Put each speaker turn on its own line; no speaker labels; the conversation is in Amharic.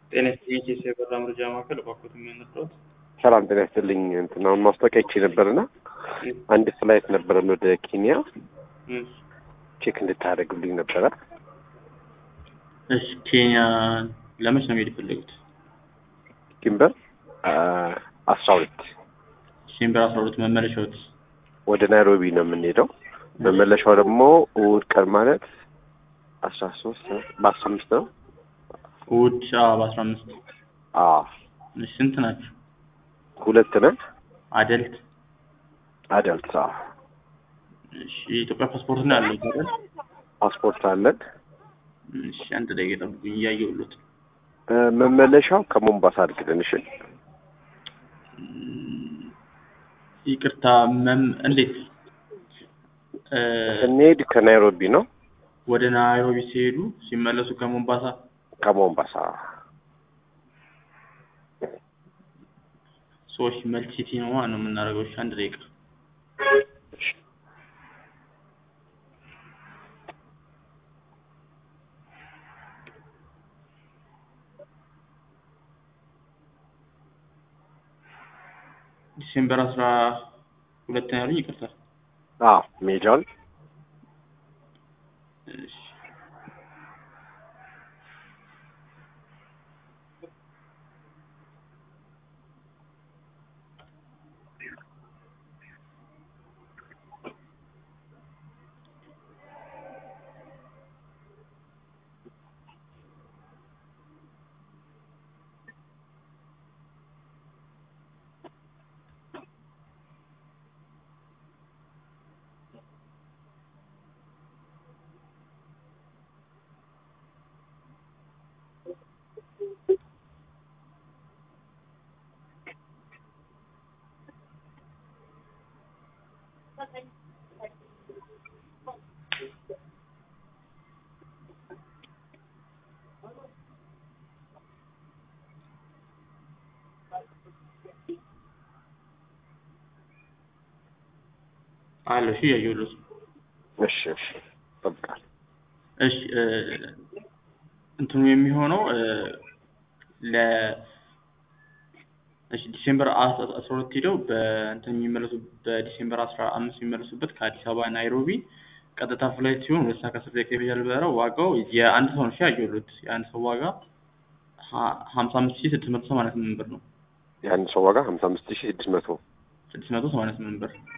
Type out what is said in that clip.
ጤና ይስጥልኝ የሳይበር መረጃ ማዕከል እባክዎት የሚያነጥሩት?
ሰላም ጤና ይስጥልኝ። አሁን ማስታወቂያ ይቼ ነበርና አንድ ፍላይት ነበረን ወደ ኬንያ ቼክ እንድታደርጉልኝ ነበረ።
እሺ ኬንያ ለመች ነው መሄድ የፈለጉት?
ዲሴምበር 12
ዲሴምበር 12 መመለሻዎት?
ወደ ናይሮቢ ነው የምንሄደው። መመለሻው ደግሞ እሑድ ቀን ማለት 13 በ15 ነው።
እሑድ በ15 እሺ ስንት ናችሁ?
ሁለት ነን።
አደልት? እሺ የኢትዮጵያ ፓስፖርት ነው ያለው አይደል?
ፓስፖርት አለን።
እሺ አንድ ደቂቃ ጠብቁኝ እያየሁልዎት።
መመለሻው ከሞምባሳ አድርገን። እሺ
ይቅርታ እንዴት
ስንሄድ ከናይሮቢ ነው።
ወደ ናይሮቢ ሲሄዱ ሲመለሱ ከሞምባሳ ሶስት መልቲ ሲቲ ነው ማለት ነው የምናደርገው። እሺ አንድ ደቂቃ ዲሴምበር 12 ነው ያሉኝ? ይቅርታ
ሜጃን
እሺ አለ እሺ ያየሁልዎት።
እሺ ጠብቃለሁ።
እሺ እንትኑ የሚሆነው ዲሴምበር 12 ሄደው በዲሴምበር 15 የሚመለሱበት ከአዲስ አበባ ናይሮቢ ቀጥታ ፍላይት ሲሆን 2 ሰዓት ከ10 ደቂቃ ይፈጃል በረራው። ዋጋው የአንድ ሰው ነው ያየሁልዎት። የአንድ ሰው ዋጋ 55688 ብር ነው።
የአንድ ሰው ዋጋ 55688
ብር